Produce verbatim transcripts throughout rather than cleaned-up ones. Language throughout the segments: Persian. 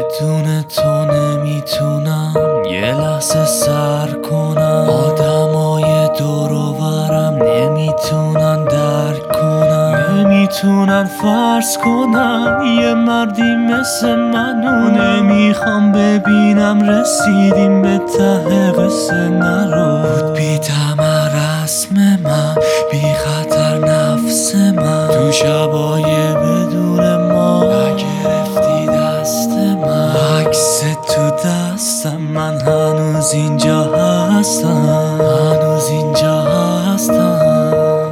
بدون تو نمیتونم یه لحظه سر کنم. آدمای دور و برم نمیتونن درک کنن، نمیتونن فرض کنن یه مردی مثل منو. نمیخوام ببینم رسیدیم به ته قصه. نرو بود بی طمع رسم من، بی خطر نفس من. تو شبای بدون ما نگرفتی دست من، عکس تو دستم. من هنوز اینجا هستم، هنوز اینجا هستم.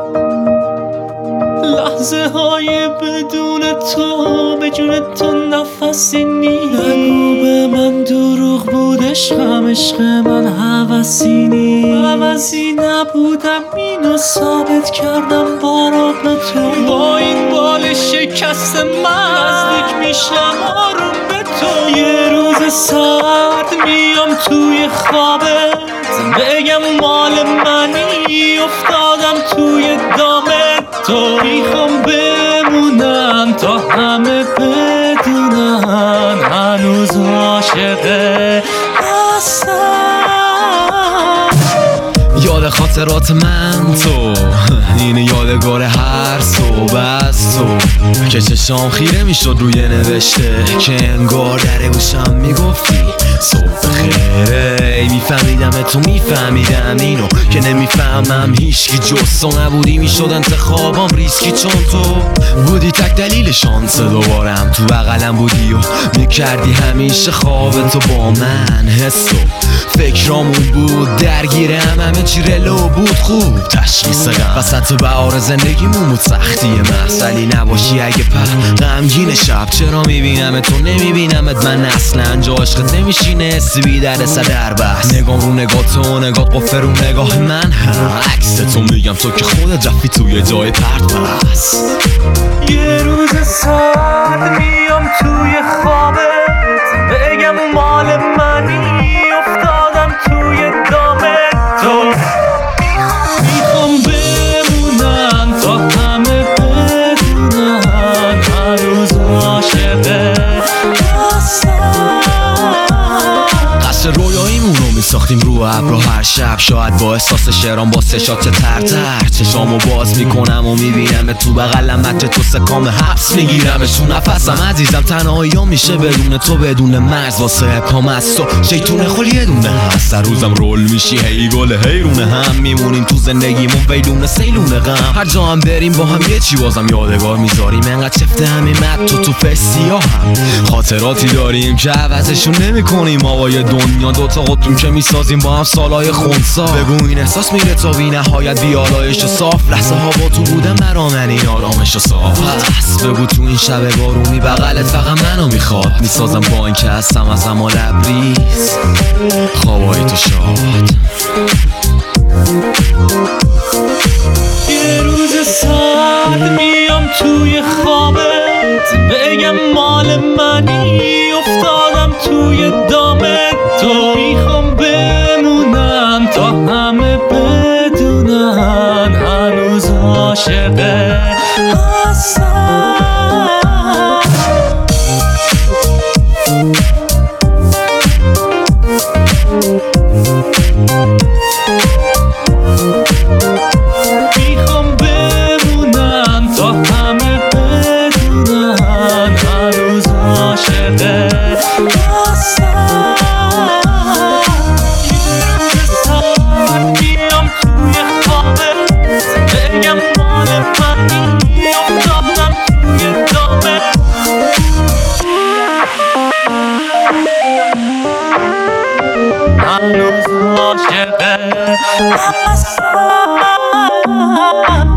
لحظه های بدون تو به جون تو نفسی نیست. نگو به من دروغ بود عشقم، عشق من هوسی نیست. هوسی نبودم اینو ثابت کردم بارا به تو. با این بال شکست من نزدیک میشم آروم به تو. یه روز سرد میام توی خوابت بگم مال منی، افتادم توی دامت تو. میخوام بمونم تا همه بدونن هنوز عاشقه هستم. یاد خاطرات من تو، این یادگار هر صبح از تو که چشام خیره میشد روی نوشته که انگار در گوشم میگفتی صبح بخیره. میفهمیدم تو میفهمیدم اینو که نمیفهمم هیچکی جز تو نبودی. میشد انتخابم ریسکی چون تو بودی تک دلیل شانس. دوبارم تو بغلم بودی و میکردی همیشه خواب تو با من. حسو فکرامون بود درگیرم، همه چی رلو بود خوب تشخیص غم. وسط بهار زندگیمون بود سختی محصلی نباشی اگه پر غمگین شب. چرا میبینم تو نمیبینمت من اصلا؟ جا عشقت نمیشینه حسی بی درد سر بس. نگام رو نگاه تو، نگاه قفه رو نگاه من. عکس تو میگم تو که خودت رفتی توی جای پرت بس. یه روز سرد میام توی خوابت بگم مال منی، افتادم توی دامت تو. میخوام بمونم تا همه بدونن هنوز عاشقه هستم. قصر رویاییمون رو میساختیم رو ابرا هر شب. شاید با احساس شعرام با سشات تر تر چشامو باز میکنم و میبینم تو بغلم. مت تو سکام حبس میگیرمش تو نفسم. عزیزم تنهایی میشه بدون تو، بدون مرز واسه پام از تو. شیطون خل یه دونه هست در روزم رول میشی هی گل هیرونه. هم میمونیم تو زندگیمون ویلون سیلون غم. هر جا هم بریم با هم یه چی بازم یادگار میذاریم. انقدر چفته همین مت تو تو فسیا هم خاطراتی داریم که عوضشون نمیکنیم. آوای دنیا دوتا قطون که میسازیم با هم سالای خونسا. بگو این احساس میره تا بی نهایت بیالایش و صاف. لحظه ها با تو بودم برا من این آرامش و صاف. پس بگو تو این شب بارونی بغلت فقط منو میخواد. میسازم با این که هستم از اما لبریز خوابای تو شاد. یه روز سرد میام توی خوابت بگم مال منی، افتادم توی دامت تو. میخوام بمونم تا همه بدونن هنوز عاشقه هستم. میخوام بمونم تا همه بدونن هنوز عاشقه هستم. یه روز سرد میام توی خوابت بگم مال منی، افتادم توی دامت. هنوز عاشقه هستم.